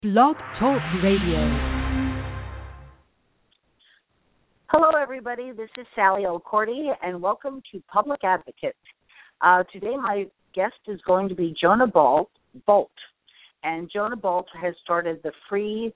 Blog Talk Radio. Hello, everybody. This is Sally O'Cordy, and welcome to Public Advocate. Today, my guest is going to be Jonah Bolt, and Jonah Bolt has started the Free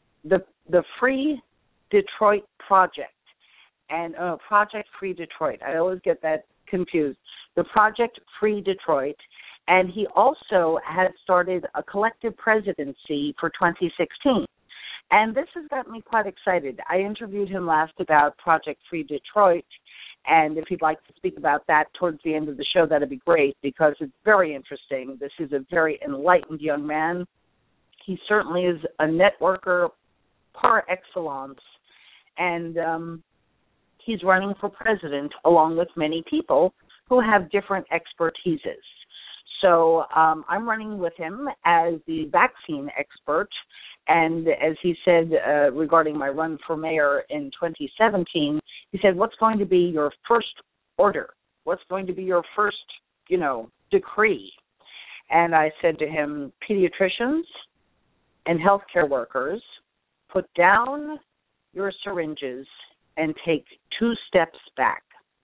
Detroit Project, and Project Free Detroit. I always get that confused. The Project Free Detroit. And he also had started a collective presidency for 2016. And this has got me quite excited. I interviewed him last about Project Free Detroit, and if he'd like to speak about that towards the end of the show, that'd be great, because it's very interesting. This is a very enlightened young man. He certainly is a networker par excellence, and he's running for president along with many people who have different expertises. So I'm running with him as the vaccine expert, and as he said regarding my run for mayor in 2017, he said, what's going to be your first order? What's going to be your first, decree? And I said to him, pediatricians and healthcare workers, put down your syringes and take 2 steps back.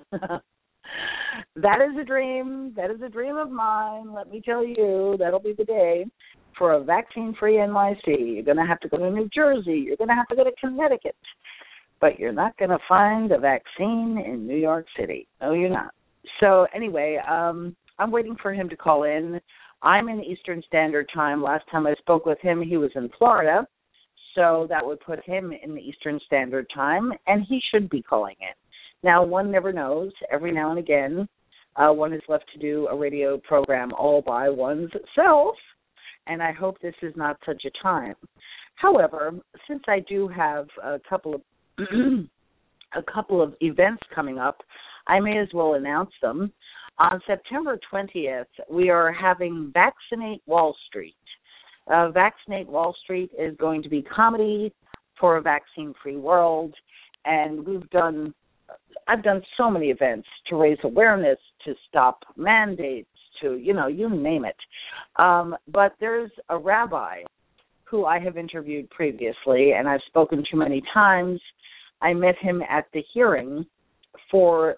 That is a dream. That is a dream of mine. Let me tell you, that'll be the day for a vaccine-free NYC. You're going to have to go to New Jersey. You're going to have to go to Connecticut. But you're not going to find a vaccine in New York City. No, you're not. So anyway, I'm waiting for him to call in. I'm in Eastern Standard Time. Last time I spoke with him, he was in Florida. So that would put him in the Eastern Standard Time, and he should be calling in. Now, one never knows. Every now and again, one is left to do a radio program all by one's self, and I hope this is not such a time. However, since I do have a couple of events coming up, I may as well announce them. On September 20th, we are having Vaccinate Wall Street. Vaccinate Wall Street is going to be comedy for a vaccine-free world, and I've done so many events to raise awareness, to stop mandates, to, you name it. But there's a rabbi who I have interviewed previously, and I've spoken to many times. I met him at the hearing for,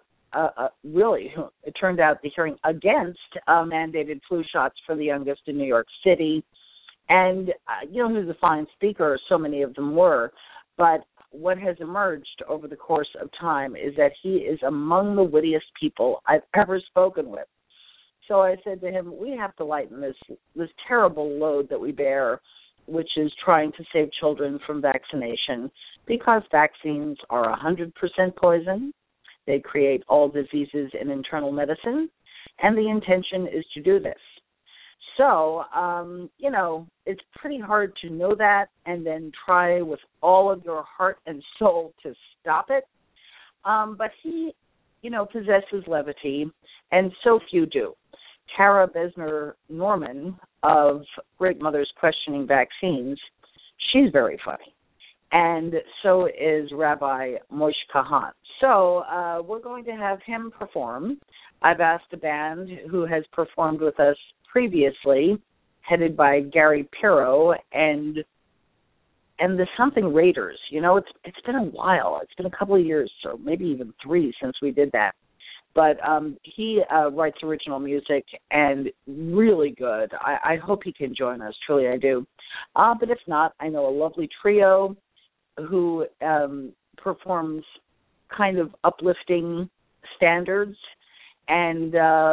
it turned out the hearing against mandated flu shots for the youngest in New York City. And, he was a fine speaker, so many of them were, but what has emerged over the course of time is that he is among the wittiest people I've ever spoken with. So I said to him, we have to lighten this terrible load that we bear, which is trying to save children from vaccination, because vaccines are 100% poison. They create all diseases in internal medicine, and the intention is to do this. So, it's pretty hard to know that and then try with all of your heart and soul to stop it. But he, possesses levity, and so few do. Tara Besner-Norman of Great Mothers Questioning Vaccines, she's very funny. And so is Rabbi Moshe Kahan. So we're going to have him perform. I've asked a band who has performed with us previously, headed by Gary Pirro and the Something Raiders. It's been a while. It's been a couple of years, or maybe even 3 since we did that. But he writes original music and really good. I hope he can join us. Truly, I do. But if not, I know a lovely trio who performs kind of uplifting standards, and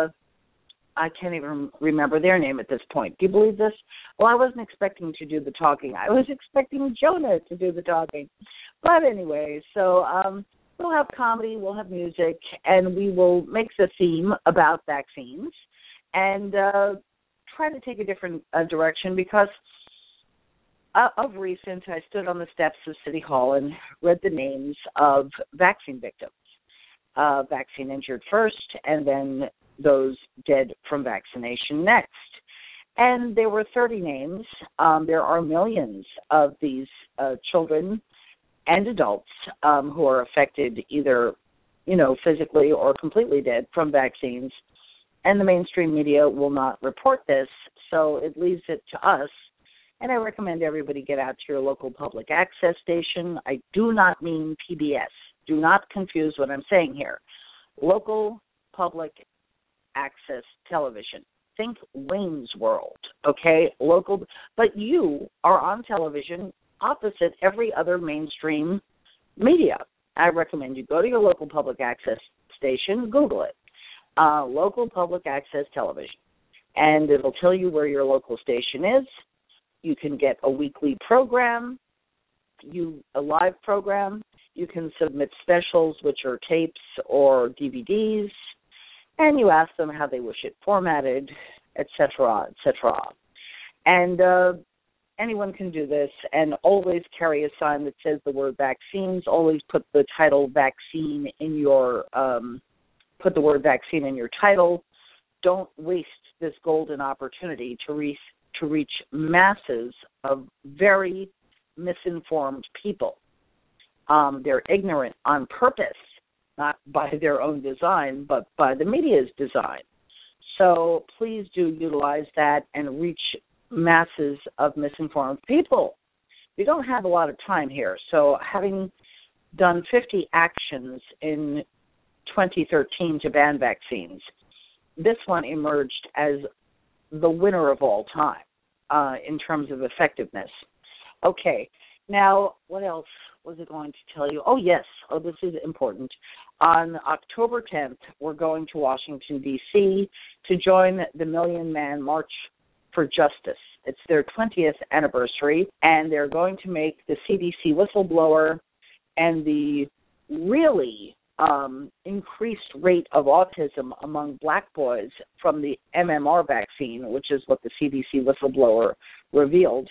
I can't even remember their name at this point. Do you believe this? Well, I wasn't expecting to do the talking. I was expecting Jonah to do the talking. But anyway, so we'll have comedy, we'll have music, and we will make the theme about vaccines and try to take a different direction, because of recent, I stood on the steps of City Hall and read the names of vaccine victims, vaccine injured first, and then those dead from vaccination next. And there were 30 names. There are millions of these children and adults who are affected either, physically or completely dead from vaccines. And the mainstream media will not report this, so it leaves it to us And I recommend everybody get out to your local public access station. I do not mean PBS. Do not confuse what I'm saying here. Local public access television. Think Wayne's World, okay? Local, but you are on television opposite every other mainstream media. I recommend you go to your local public access station, Google it, local public access television, and it'll tell you where your local station is. You can get a weekly program, a live program. You can submit specials, which are tapes or DVDs, and you ask them how they wish it formatted, et cetera, et cetera. And anyone can do this, and always carry a sign that says the word vaccines. Always put the title vaccine in your, put the word vaccine in your title. Don't waste this golden opportunity to reach masses of very misinformed people. They're ignorant on purpose, not by their own design, but by the media's design. So please do utilize that and reach masses of misinformed people. We don't have a lot of time here, so having done 50 actions in 2013 to ban vaccines, this one emerged as the winner of all time in terms of effectiveness. Okay, now what else was I going to tell you? Oh, yes. Oh, this is important. On October 10th, we're going to Washington, D.C. to join the Million Man March for Justice. It's their 20th anniversary, and they're going to make the CDC whistleblower and the really increased rate of autism among black boys from the MMR vaccine, which is what the CDC whistleblower revealed.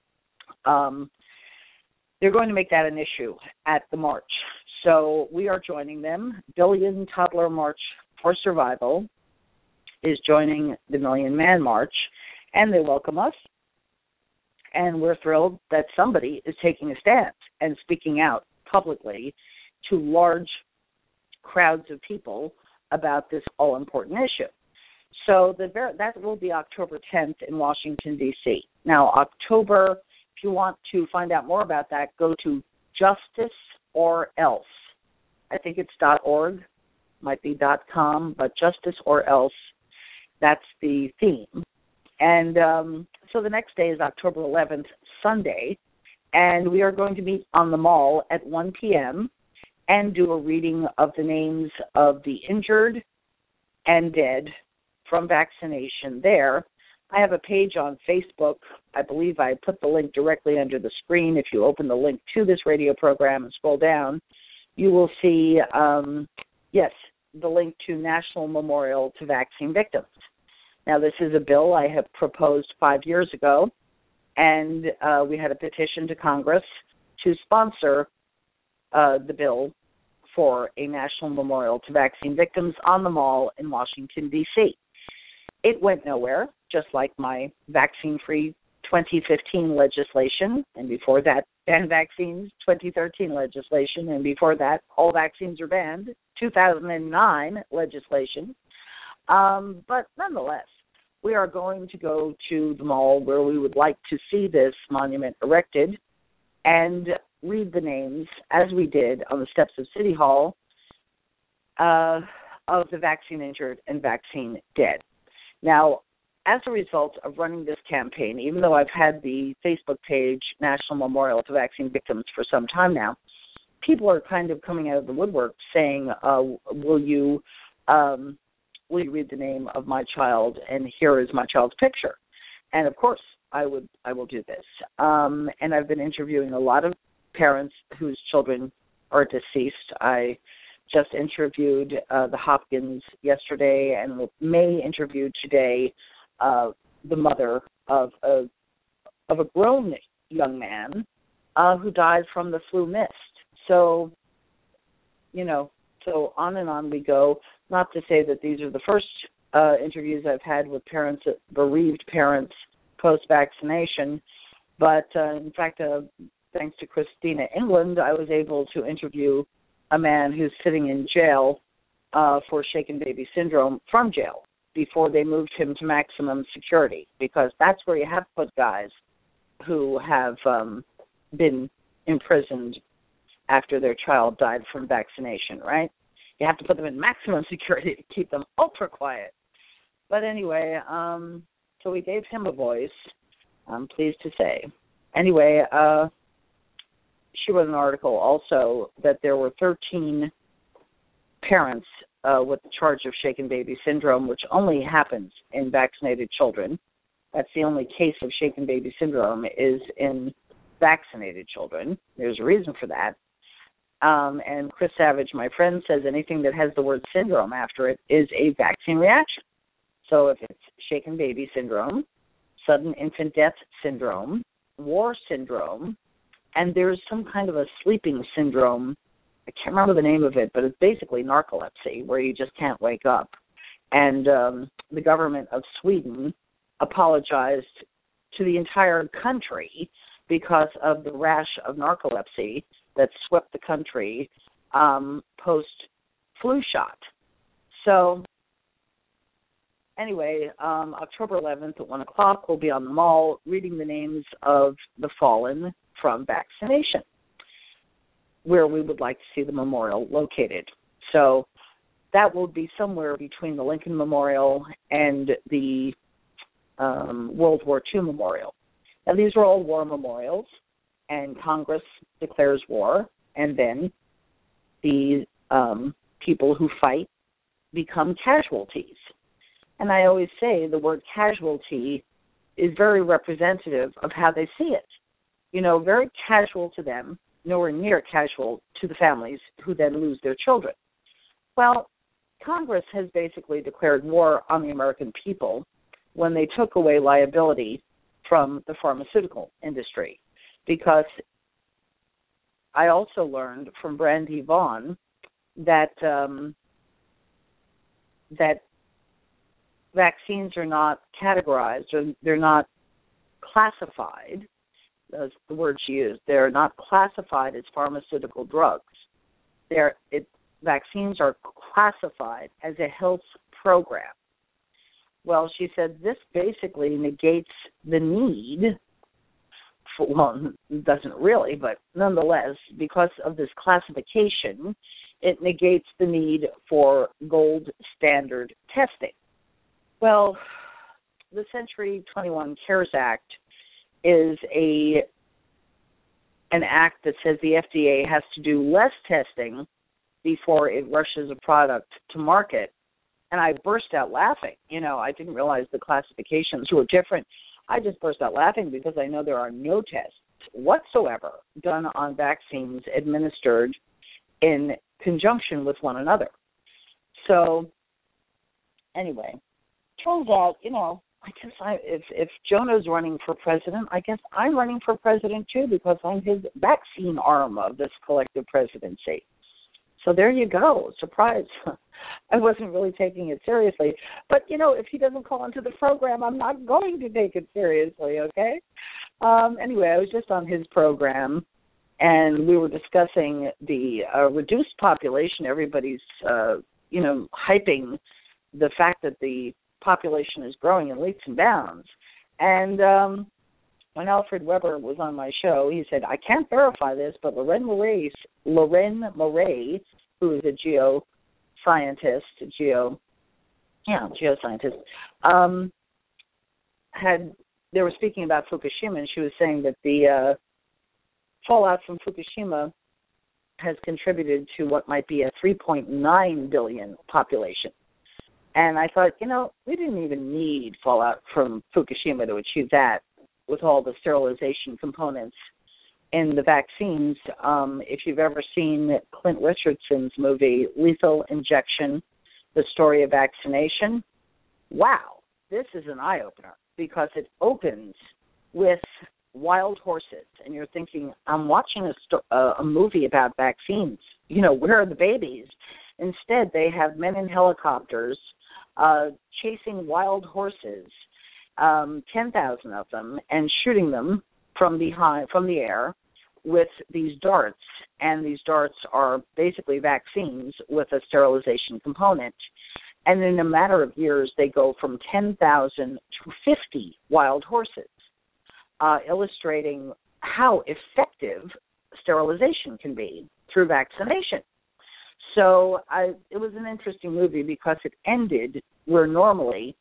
They're going to make that an issue at the march. So we are joining them. Billion Toddler March for Survival is joining the Million Man March, and they welcome us. And we're thrilled that somebody is taking a stand and speaking out publicly to large crowds of people about this all-important issue. So that will be October 10th in Washington, D.C. Now, October, if you want to find out more about that, go to Justice or Else. I think it's .org, might be .com, but Justice or Else, that's the theme. And so the next day is October 11th, Sunday, and we are going to meet on the Mall at 1 p.m. and do a reading of the names of the injured and dead from vaccination there. I have a page on Facebook. I believe I put the link directly under the screen. If you open the link to this radio program and scroll down, you will see, the link to National Memorial to Vaccine Victims. Now, this is a bill I have proposed 5 years ago, and we had a petition to Congress to sponsor the bill for a national memorial to vaccine victims on the Mall in Washington, D.C. It went nowhere, just like my vaccine-free 2015 legislation, and before that, ban vaccines 2013 legislation, and before that, all vaccines are banned 2009 legislation. But nonetheless, we are going to go to the Mall where we would like to see this monument erected and read the names, as we did on the steps of City Hall, of the vaccine injured and vaccine dead. Now, as a result of running this campaign, even though I've had the Facebook page National Memorial to Vaccine Victims for some time now, people are kind of coming out of the woodwork saying, will you read the name of my child, and here is my child's picture. And of course, I will do this. And I've been interviewing a lot of parents whose children are deceased. I just interviewed the Hopkins yesterday, and may interview today the mother of a grown young man who died from the flu mist. So, so on and on we go. Not to say that these are the first interviews I've had with parents, bereaved parents, post-vaccination, but in fact, thanks to Christina England, I was able to interview a man who's sitting in jail for shaken baby syndrome from jail before they moved him to maximum security, because that's where you have to put guys who have been imprisoned after their child died from vaccination, right? You have to put them in maximum security to keep them ultra quiet. But anyway, so we gave him a voice, I'm pleased to say. Anyway, she wrote an article also that there were 13 parents with the charge of shaken baby syndrome, which only happens in vaccinated children. That's the only case of shaken baby syndrome is in vaccinated children. There's a reason for that. And Chris Savage, my friend, says anything that has the word syndrome after it is a vaccine reaction. So if it's shaken baby syndrome, sudden infant death syndrome, war syndrome, and there's some kind of a sleeping syndrome, I can't remember the name of it, but it's basically narcolepsy, where you just can't wake up. And the government of Sweden apologized to the entire country because of the rash of narcolepsy that swept the country post-flu shot. So anyway, October 11th at 1 o'clock, we'll be on the mall reading the names of the fallen from vaccination, where we would like to see the memorial located. So that will be somewhere between the Lincoln Memorial and the World War II Memorial. Now, these are all war memorials, and Congress declares war, and then the people who fight become casualties. And I always say the word casualty is very representative of how they see it. You know, very casual to them, nowhere near casual to the families who then lose their children. Well, Congress has basically declared war on the American people when they took away liability from the pharmaceutical industry, because I also learned from Brandy Vaughn that that vaccines are not categorized, or they're not classified. That's the word she used. They're not classified as pharmaceutical drugs. Vaccines are classified as a health program. Well, she said this basically negates the need for, well, it doesn't really, but nonetheless, because of this classification, it negates the need for gold standard testing. Well, the Century 21 CARES Act is an act that says the FDA has to do less testing before it rushes a product to market. And I burst out laughing. You know, I didn't realize the classifications were different. I just burst out laughing because I know there are no tests whatsoever done on vaccines administered in conjunction with one another. So, anyway, turns out, you know, I guess if Jonah's running for president, I guess I'm running for president too, because I'm his vaccine arm of this collective presidency. So there you go. Surprise. I wasn't really taking it seriously. But, you know, if he doesn't call into the program, I'm not going to take it seriously, okay? Anyway, I was just on his program, and we were discussing the reduced population. Everybody's, hyping the fact that the population is growing in leaps and bounds. And when Alfred Weber was on my show, he said, I can't verify this, but Lorraine Moray, who is a geoscientist, they were speaking about Fukushima, and she was saying that the fallout from Fukushima has contributed to what might be a 3.9 billion population. And I thought, you know, we didn't even need fallout from Fukushima to achieve that with all the sterilization components in the vaccines. If you've ever seen Clint Richardson's movie, Lethal Injection, The Story of Vaccination, wow, this is an eye-opener because it opens with wild horses. And you're thinking, I'm watching a movie about vaccines. You know, where are the babies? Instead, they have men in helicopters chasing wild horses, 10,000 of them, and shooting them from the air with these darts. And these darts are basically vaccines with a sterilization component. And in a matter of years, they go from 10,000 to 50 wild horses. illustrating how effective sterilization can be through vaccination. So it was an interesting movie because it ended where normally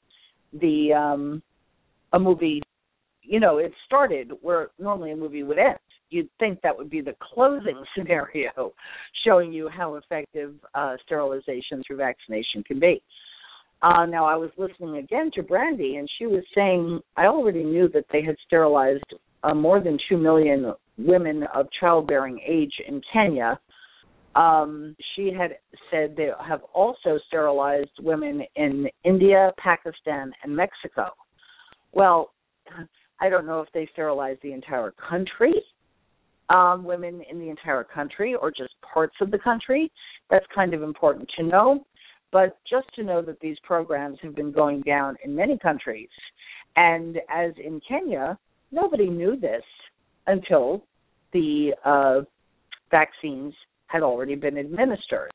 a movie, it started where normally a movie would end. You'd think that would be the closing scenario, showing you how effective sterilization through vaccination can be. Now, I was listening again to Brandy, and she was saying, I already knew that they had sterilized more than 2 million women of childbearing age in Kenya. She had said they have also sterilized women in India, Pakistan, and Mexico. Well, I don't know if they sterilized the entire country, women in the entire country, or just parts of the country. That's kind of important to know. But just to know that these programs have been going down in many countries. And as in Kenya, nobody knew this until the vaccines had already been administered.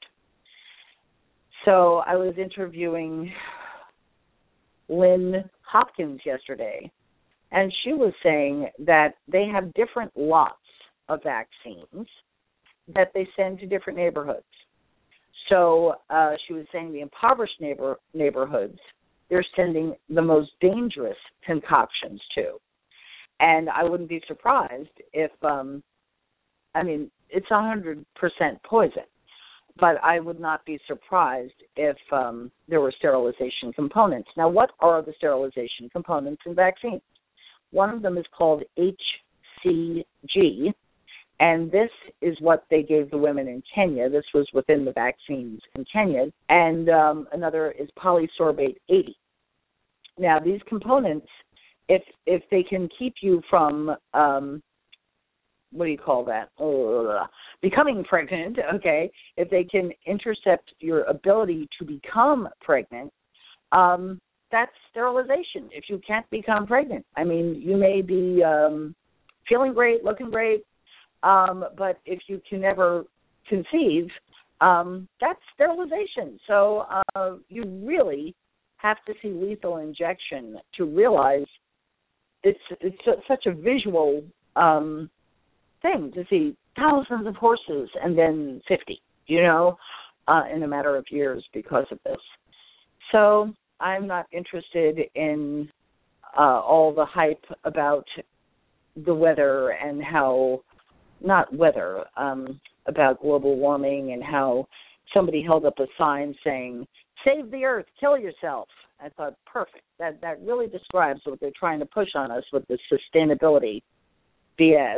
So I was interviewing Lynn Hopkins yesterday, and she was saying that they have different lots of vaccines that they send to different neighborhoods. So she was saying the impoverished neighborhoods, they're sending the most dangerous concoctions to. And I wouldn't be surprised if, it's 100% poison, but I would not be surprised if there were sterilization components. Now, what are the sterilization components in vaccines? One of them is called HCG, and this is what they gave the women in Kenya. This was within the vaccines in Kenya. And another is polysorbate 80. Now, these components, if they can keep you from, becoming pregnant, okay, if they can intercept your ability to become pregnant, that's sterilization. If you can't become pregnant, you may be feeling great, looking great, but if you can never conceive, that's sterilization. So you really have to see lethal injection to realize it's such a visual thing to see thousands of horses and then 50, in a matter of years because of this. So I'm not interested in all the hype about the weather and how, about global warming and how somebody held up a sign saying, save the earth, kill yourself. I thought, perfect. That really describes what they're trying to push on us with this sustainability BS,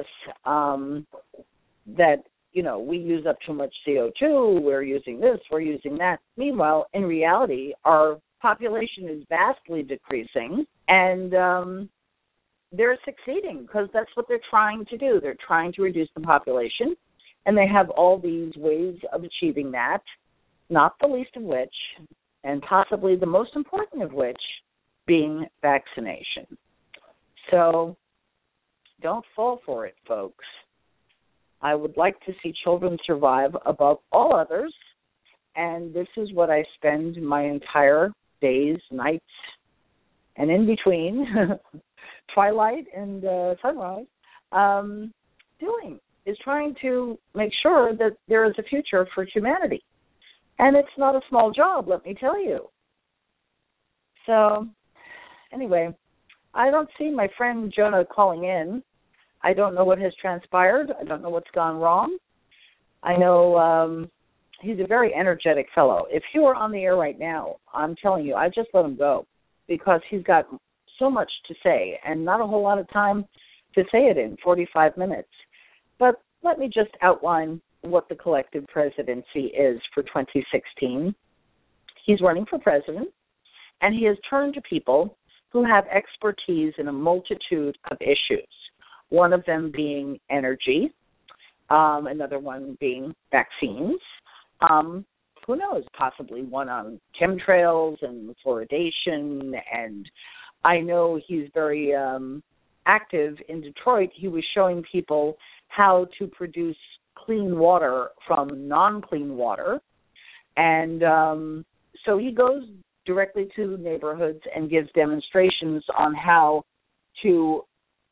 that, we use up too much CO2, we're using this, we're using that. Meanwhile, in reality, our population is vastly decreasing, and they're succeeding because that's what they're trying to do. They're trying to reduce the population, and they have all these ways of achieving that, not the least of which, and possibly the most important of which, being vaccination. So don't fall for it, folks. I would like to see children survive above all others, and this is what I spend my entire days, nights, and in between, twilight and sunrise, doing, is trying to make sure that there is a future for humanity. And it's not a small job, let me tell you. So, anyway, I don't see my friend Jonah calling in. I don't know what has transpired. I don't know what's gone wrong. I know he's a very energetic fellow. If he were on the air right now, I'm telling you, I'd just let him go because he's got so much to say and not a whole lot of time to say it in, 45 minutes. But let me just outline what the collective presidency is for 2016. He's running for president, and he has turned to people who have expertise in a multitude of issues, one of them being energy, another one being vaccines, who knows, possibly one on chemtrails and fluoridation, and I know he's very active in Detroit. He was showing people how to produce clean water from non-clean water. And so he goes directly to neighborhoods and gives demonstrations on how to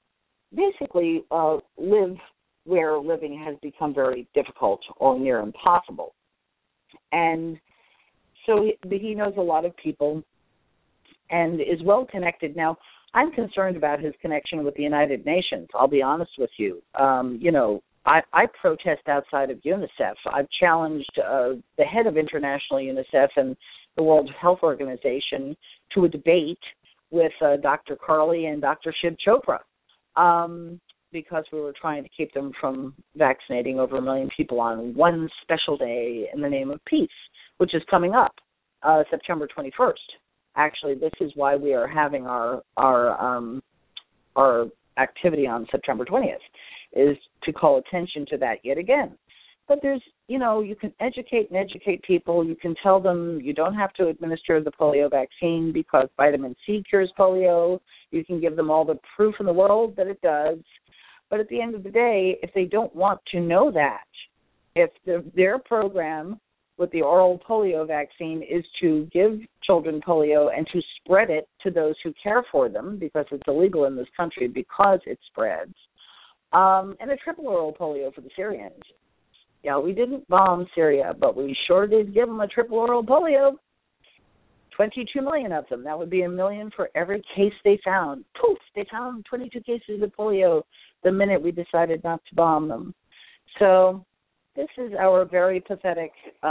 basically live where living has become very difficult or near impossible. And so he knows a lot of people and is well connected. Now, I'm concerned about his connection with the United Nations, I'll be honest with you. I protest outside of UNICEF. I've challenged the head of International UNICEF and the World Health Organization to a debate with Dr. Carly and Dr. Shiv Chopra because we were trying to keep them from vaccinating over 1 million people on one special day in the name of peace, which is coming up September 21st. Actually, this is why we are having our activity on September 20th, is to call attention to that yet again. But there's, you can educate people. You can tell them you don't have to administer the polio vaccine because vitamin C cures polio. You can give them all the proof in the world that it does. But at the end of the day, if they don't want to know that, if their program with the oral polio vaccine is to give children polio and to spread it to those who care for them, because it's illegal in this country because it spreads, and a triple oral polio for the Syrians. Yeah, we didn't bomb Syria, but we sure did give them a triple oral polio. 22 million of them. That would be 1 million for every case they found. Poof, they found 22 cases of polio the minute we decided not to bomb them. So this is our very pathetic,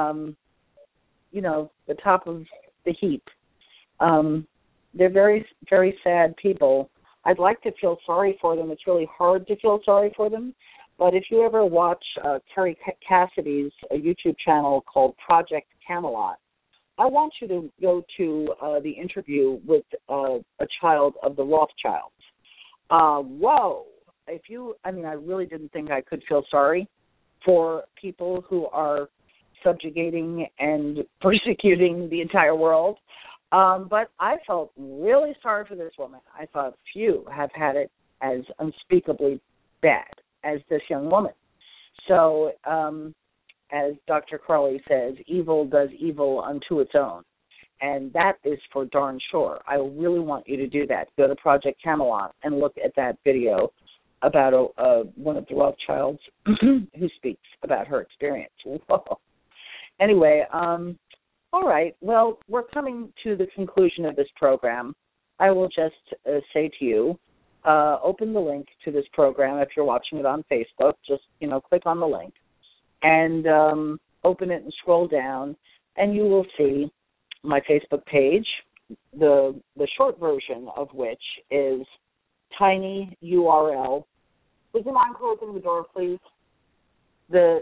the top of the heap. They're very, very sad people. I'd like to feel sorry for them. It's really hard to feel sorry for them. But if you ever watch Kerry Cassidy's YouTube channel called Project Camelot, I want you to go to the interview with a child of the Rothschilds. Whoa. I really didn't think I could feel sorry for people who are subjugating and persecuting the entire world. But I felt really sorry for this woman. I thought few have had it as unspeakably bad as this young woman. So, as Dr. Crowley says, evil does evil unto its own. And that is for darn sure. I really want you to do that. Go to Project Camelot and look at that video about one of the Rothschilds who speaks about her experience. Whoa. Anyway, all right. Well, we're coming to the conclusion of this program. I will just say to you, open the link to this program if you're watching it on Facebook. Just, click on the link and open it and scroll down, and you will see my Facebook page, the short version of which is tinyurl. Would you mind closing the door, please? The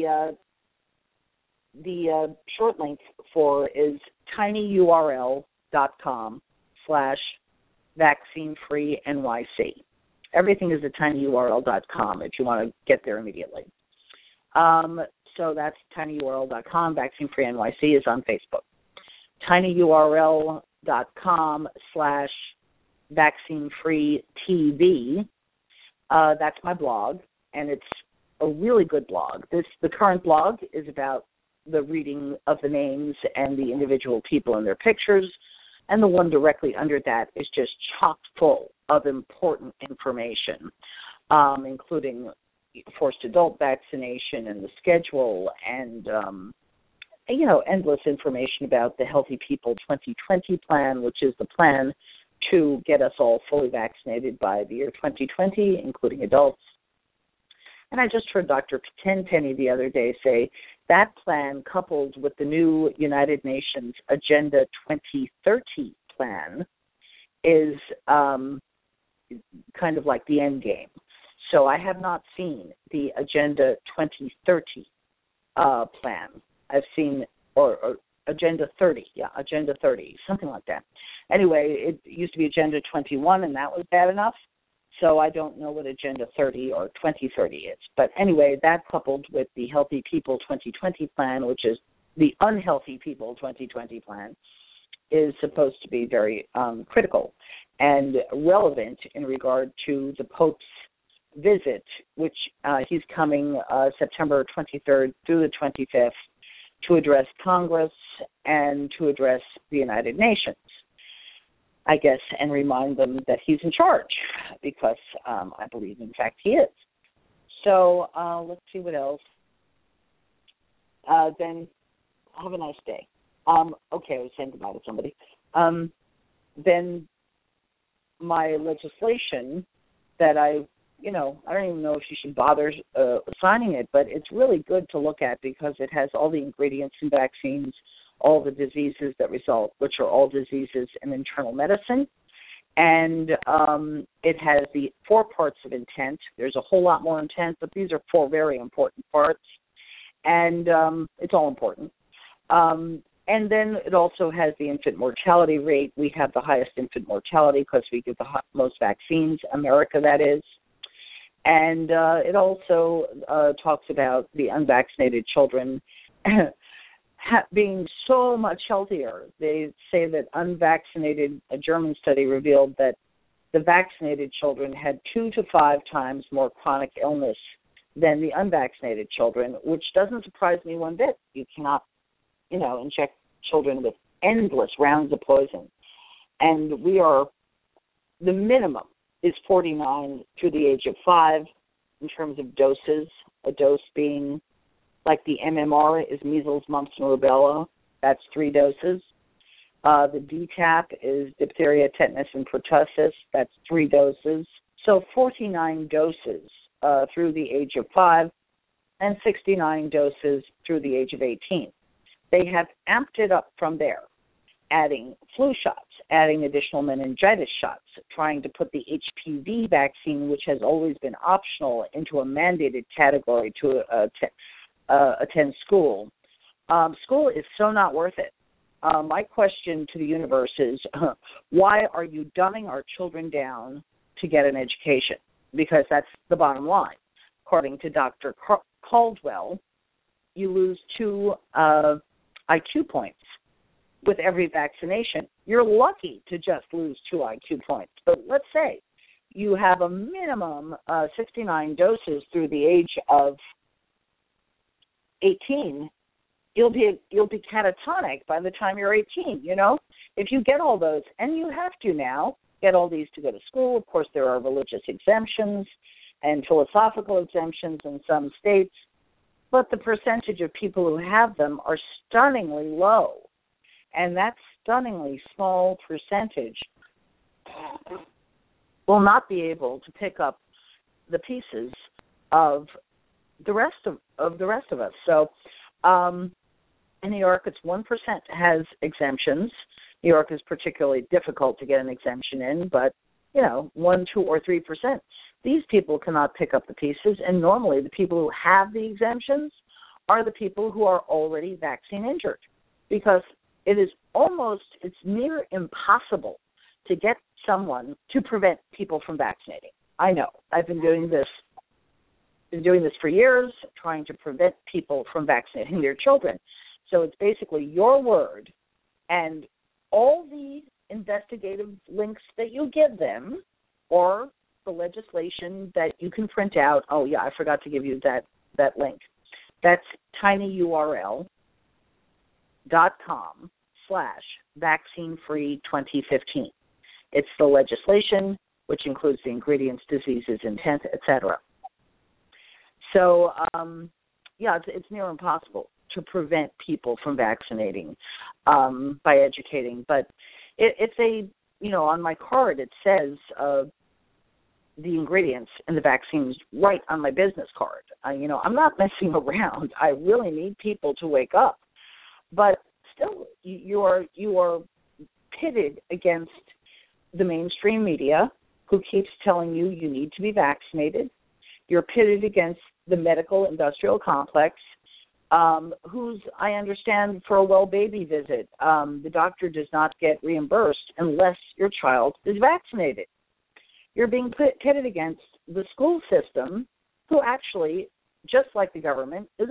short link for is tinyurl.com/vaccine-free-NYC. Everything is at tinyurl.com if you want to get there immediately. So that's tinyurl.com. Vaccine-free-NYC is on Facebook. tinyurl.com/vaccine-free-TV. That's my blog, and it's a really good blog. The current blog is about the reading of the names and the individual people and their pictures, and the one directly under that is just chock full of important information, including forced adult vaccination and the schedule and, endless information about the Healthy People 2020 plan, which is the plan to get us all fully vaccinated by the year 2020, including adults. And I just heard Dr. Tenpenny the other day say that plan, coupled with the new United Nations Agenda 2030 plan, is kind of like the end game. So I have not seen the Agenda 2030 plan. I've seen, or Agenda 30, Agenda 30, something like that. Anyway, it used to be Agenda 21, and that was bad enough. So I don't know what Agenda 30 or 2030 is. But anyway, that coupled with the Healthy People 2020 plan, which is the Unhealthy People 2020 plan, is supposed to be very critical and relevant in regard to the Pope's visit, which he's coming September 23rd through the 25th to address Congress and to address the United Nations. I guess, and remind them that he's in charge, because I believe, in fact, he is. So let's see what else. Then have a nice day. Okay, I was saying goodbye to somebody. Then my legislation that I don't even know if you should bother signing it, but it's really good to look at because it has all the ingredients in vaccines, all the diseases that result, which are all diseases in internal medicine. And it has the 4 parts of intent. There's a whole lot more intent, but these are 4 very important parts. And it's all important. And then it also has the infant mortality rate. We have the highest infant mortality because we give the most vaccines, America that is. And it also talks about the unvaccinated children being so much healthier. They say that a German study revealed that the vaccinated children had 2 to 5 times more chronic illness than the unvaccinated children, which doesn't surprise me one bit. You cannot, inject children with endless rounds of poison. And the minimum is 49 through the age of 5 in terms of doses, a dose being like the MMR is measles, mumps, and rubella. That's 3 doses. The DTaP is diphtheria, tetanus, and pertussis. That's 3 doses. So 49 doses through the age of 5 and 69 doses through the age of 18. They have amped it up from there, adding flu shots, adding additional meningitis shots, trying to put the HPV vaccine, which has always been optional, into a mandated category to attend school. School is so not worth it. My question to the universe is, why are you dumbing our children down to get an education? Because that's the bottom line. According to Dr. Caldwell, you lose 2 IQ points with every vaccination. You're lucky to just lose 2 IQ points. But let's say you have a minimum 69 doses through the age of 18. You'll be catatonic by the time you're 18, If you get all those, and you have to now get all these to go to school. Of course, there are religious exemptions and philosophical exemptions in some states, but the percentage of people who have them are stunningly low. And that stunningly small percentage will not be able to pick up the pieces of the rest of us. So in New York, it's 1% has exemptions. New York is particularly difficult to get an exemption in, but 1, 2, or 3%. These people cannot pick up the pieces, and normally the people who have the exemptions are the people who are already vaccine injured, because it's near impossible to get someone to prevent people from vaccinating. I know. I've been doing this for years, trying to prevent people from vaccinating their children. So it's basically your word and all the investigative links that you give them, or the legislation that you can print out. Oh, yeah, I forgot to give you that link. That's tinyurl.com/vaccinefree2015. It's the legislation, which includes the ingredients, diseases, intent, etc. So, it's near impossible to prevent people from vaccinating by educating. But on my card, it says the ingredients and the vaccines right on my business card. I'm not messing around. I really need people to wake up. But still, you are pitted against the mainstream media, who keeps telling you need to be vaccinated. You're pitted against the medical industrial complex, whose, I understand, for a well baby visit, the doctor does not get reimbursed unless your child is vaccinated. You're being pitted against the school system, who actually, just like the government, is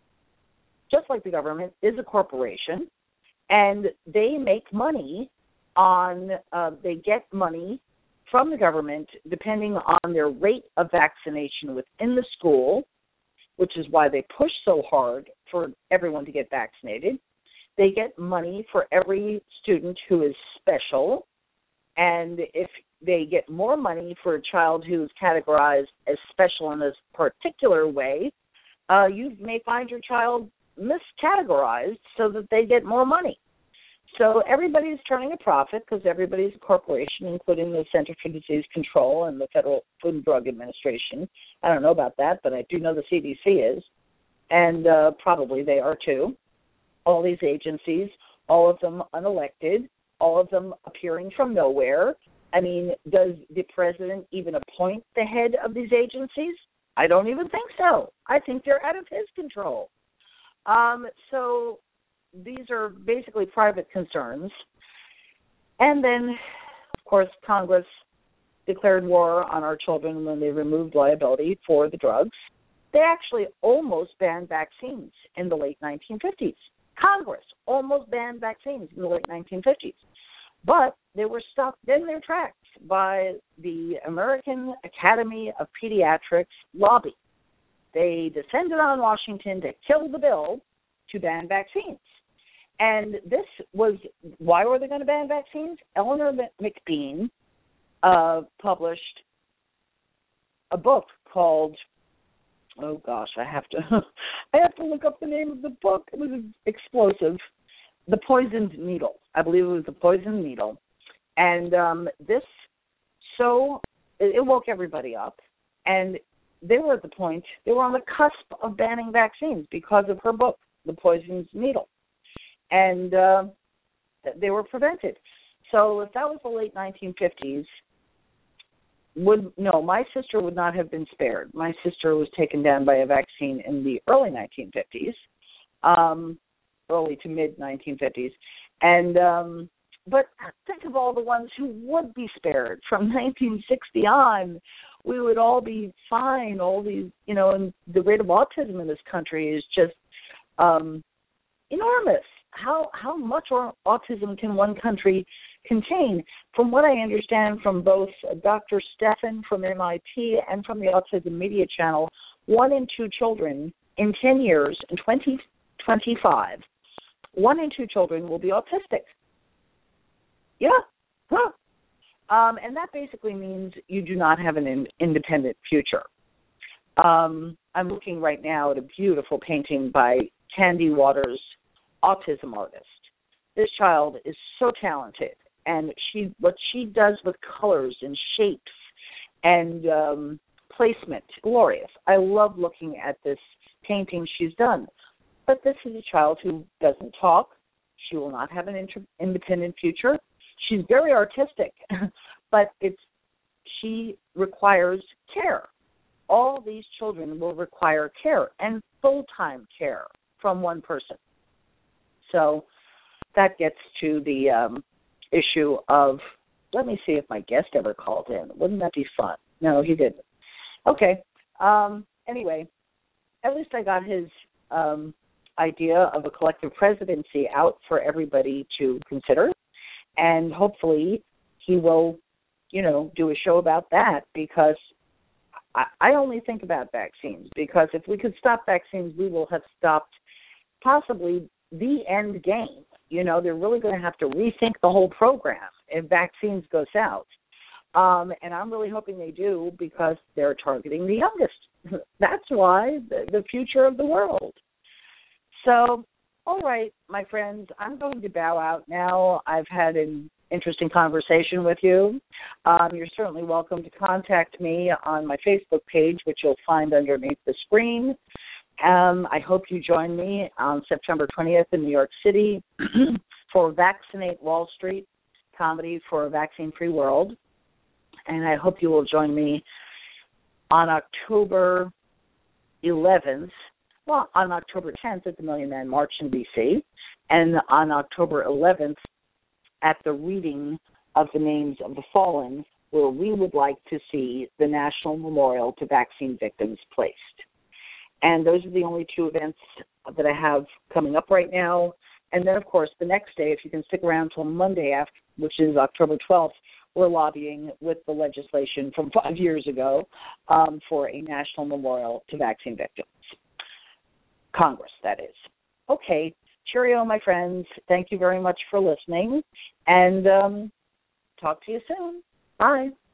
a corporation, and they make money they get money from the government depending on their rate of vaccination within the school, which is why they push so hard for everyone to get vaccinated. They get money for every student who is special, And if they get more money for a child who's categorized as special in this particular way, you may find your child miscategorized so that they get more money. So everybody's turning a profit because everybody's a corporation, including the Center for Disease Control and the Federal Food and Drug Administration. I don't know about that, but I do know the CDC is, and probably they are too. All these agencies, all of them unelected, all of them appearing from nowhere. I mean, does the president even appoint the head of these agencies? I don't even think so. I think they're out of his control. So these are basically private concerns. And then, of course, Congress declared war on our children when they removed liability for the drugs. They actually almost banned vaccines in the late 1950s. Congress almost banned vaccines in the late 1950s. But they were stopped in their tracks by the American Academy of Pediatrics lobby. They descended on Washington to kill the bill to ban vaccines. And this was, why were they going to ban vaccines? Eleanor McBean published a book called, oh gosh, I have to look up the name of the book. It was explosive. The Poisoned Needle. I believe it was The Poisoned Needle. And it woke everybody up. And they were at the point, they were on the cusp of banning vaccines because of her book, The Poisoned Needle. And they were prevented. So if that was the late 1950s, my sister would not have been spared. My sister was taken down by a vaccine in the early 1950s, early to mid 1950s, and but think of all the ones who would be spared from 1960 on. We would all be fine. All these, and the rate of autism in this country is just enormous. How much autism can one country contain? From what I understand from both Dr. Stephan from MIT and from the Autism Media Channel, 1 in 2 children in 10 years, in 2025, 1 in 2 children will be autistic. Yeah. Huh. And that basically means you do not have an independent future. I'm looking right now at a beautiful painting by Candy Waters, autism artist. This child is so talented, and what she does with colors and shapes and placement, glorious. I love looking at this painting she's done. But this is a child who doesn't talk. She will not have an independent future. She's very artistic, but she requires care. All these children will require care and full-time care from one person. So that gets to the issue of, let me see if my guest ever called in. Wouldn't that be fun? No, he didn't. Okay. Anyway, at least I got his idea of a collective presidency out for everybody to consider. And hopefully he will, do a show about that, because I only think about vaccines, because if we could stop vaccines, we will have stopped possibly the end game. They're really going to have to rethink the whole program if vaccines go south. And I'm really hoping they do, because they're targeting the youngest. That's why, the future of the world. So, all right, my friends, I'm going to bow out now. I've had an interesting conversation with you. You're certainly welcome to contact me on my Facebook page, which you'll find underneath the screen. I hope you join me on September 20th in New York City for Vaccinate Wall Street, comedy for a vaccine-free world. And I hope you will join me on October 11th, on October 10th at the Million Man March in D.C., and on October 11th at the reading of the names of the fallen, where we would like to see the National Memorial to Vaccine Victims placed. And those are the only 2 events that I have coming up right now. And then, of course, the next day, if you can stick around till Monday, which is October 12th, we're lobbying with the legislation from 5 years ago for a national memorial to vaccine victims. Congress, that is. Okay. Cheerio, my friends. Thank you very much for listening. And Talk to you soon. Bye.